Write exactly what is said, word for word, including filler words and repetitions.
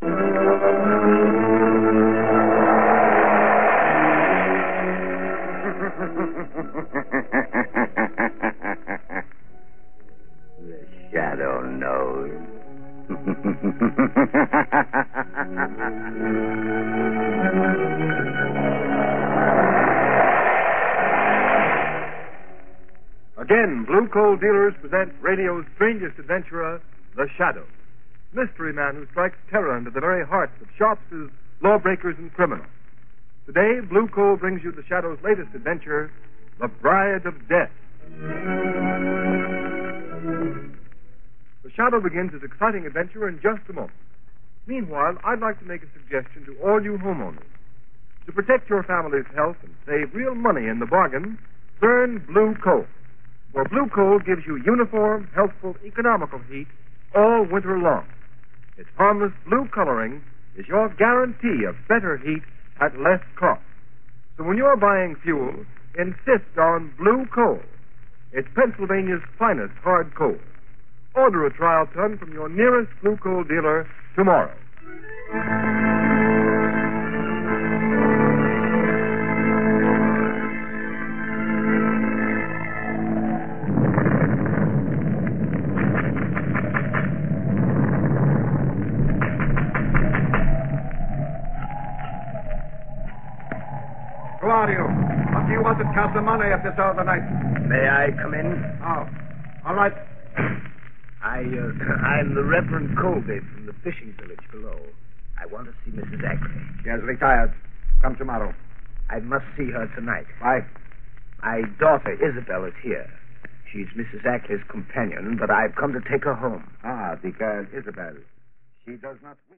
The shadow knows. Again, Blue Coal Dealers present radio's strangest adventurer, The Shadow. Mystery man who strikes terror into the very hearts of shopsters, lawbreakers, and criminals. Today, Blue Coal brings you The Shadow's latest adventure, The Bride of Death. The Shadow begins his exciting adventure in just a moment. Meanwhile, I'd like to make a suggestion to all you homeowners. To protect your family's health and save real money in the bargain, burn Blue Coal. For Blue Coal gives you uniform, healthful, economical heat all winter long. Its harmless blue coloring is your guarantee of better heat at less cost. So when you're buying fuel, insist on Blue Coal. It's Pennsylvania's finest hard coal. Order a trial ton from your nearest Blue Coal dealer tomorrow. Who are you? What do you want at Casa Monte at this hour of the night? May I come in? Oh, all right. I, uh, I'm the Reverend Colby from the fishing village below. I want to see Missus Ackley. She has retired. Come tomorrow. I must see her tonight. Why? My daughter, Isabel, is here. She's Missus Ackley's companion, but I've come to take her home. Ah, because Isabel, she does not wish...